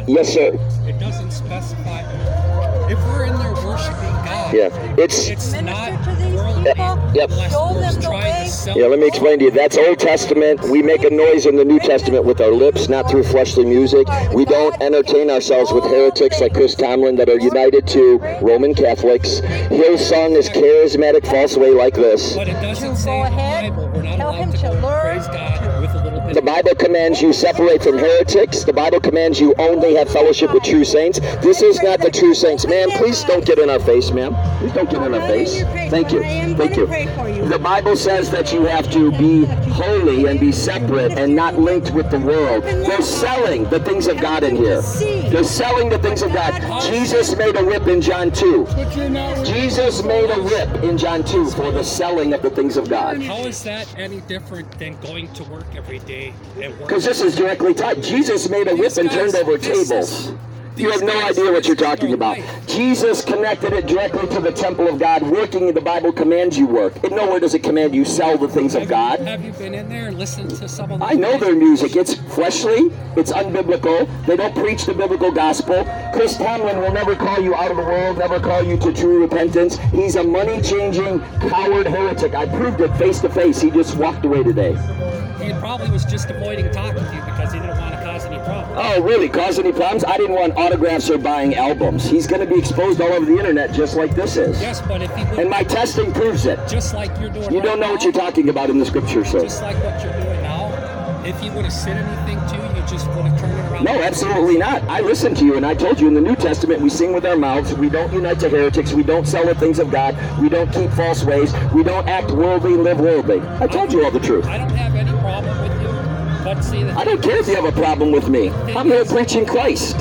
Yes, sir. It doesn't specify. If we're in there worshiping God, it's not worldly. Yep. Unless we're trying to sell. Yeah, let me explain to you. That's Old Testament. We make a noise in the New Testament with our lips, not through fleshly music. We don't entertain ourselves with heretics like Chris Tomlin that are united to Roman Catholics. His song is charismatic false way like this. But it doesn't say in the Bible we're not allowed to go and praise God with a little bit. The Bible commands you separate from heretics. The Bible commands you only have fellowship with true saints. This is not the true saints. Ma'am, please don't get in our face, ma'am. Please don't get in our face. Thank you. Thank you. The Bible says that you have to be holy and be separate and not linked with the world. They're selling the things of God in here. They're selling the things of God. Jesus made a whip in John 2. Jesus made a whip in John 2 for the selling of the things of God. How is that any different than going to work every day and work? Because this is directly tied. Jesus made a whip and turned over tables. You have no idea what you're talking about. Jesus connected it directly to the temple of God. Working, the Bible commands you work. And nowhere does it command you sell the things of God. Have you been in there and listened to some of them? I know their music. It's fleshly. It's unbiblical. They don't preach the biblical gospel. Chris Tomlin will never call you out of the world, never call you to true repentance. He's a money-changing, coward heretic. I proved it face to face. He just walked away today. He probably was just avoiding talking to you because he didn't want to cause any problems. Oh, really? Cause any problems? I didn't want autographs or buying albums. He's going to be exposed all over the internet just like this is. Yes, but if he would, and my testing proves it. Just like you're doing. You don't know what you're talking about in the scripture, sir. Just like what you're doing now. If he would have said anything to you, you just would have turned it around. No, absolutely not. I listened to you, and I told you in the New Testament, we sing with our mouths. We don't unite to heretics. We don't sell the things of God. We don't keep false ways. We don't act worldly, live worldly. I told you all the truth. I don't have any problem with you. But see, I don't care if you have a problem with me. I'm here preaching Christ.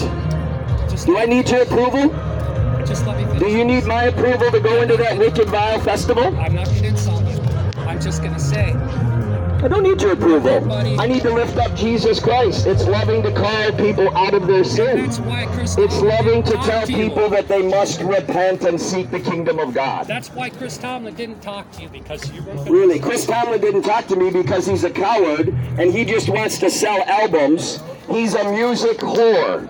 Do I need your approval? Just let me finish. Do you need my approval to go into that wicked, vile festival? I'm not going to insult you. I'm just going to say. I don't need your approval. I need to lift up Jesus Christ. It's loving to call people out of their sin. That's why Chris It's loving to tell people that they must repent and seek the kingdom of God. That's why Chris Tomlin didn't talk to you, because you were... Really, Chris Tomlin didn't talk to me because he's a coward and he just wants to sell albums. He's a music whore.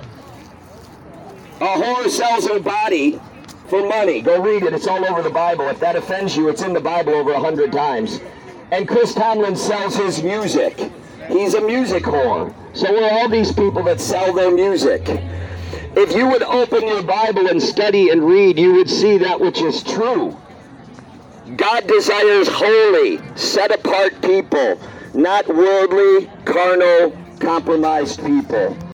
A whore sells her body for money. Go read it. It's all over the Bible. If that offends you, it's in the Bible over 100 times. And Chris Tomlin sells his music. He's a music whore. So we're all these people that sell their music. If you would open your Bible and study and read, you would see that which is true. God desires holy, set-apart people, not worldly, carnal, compromised people.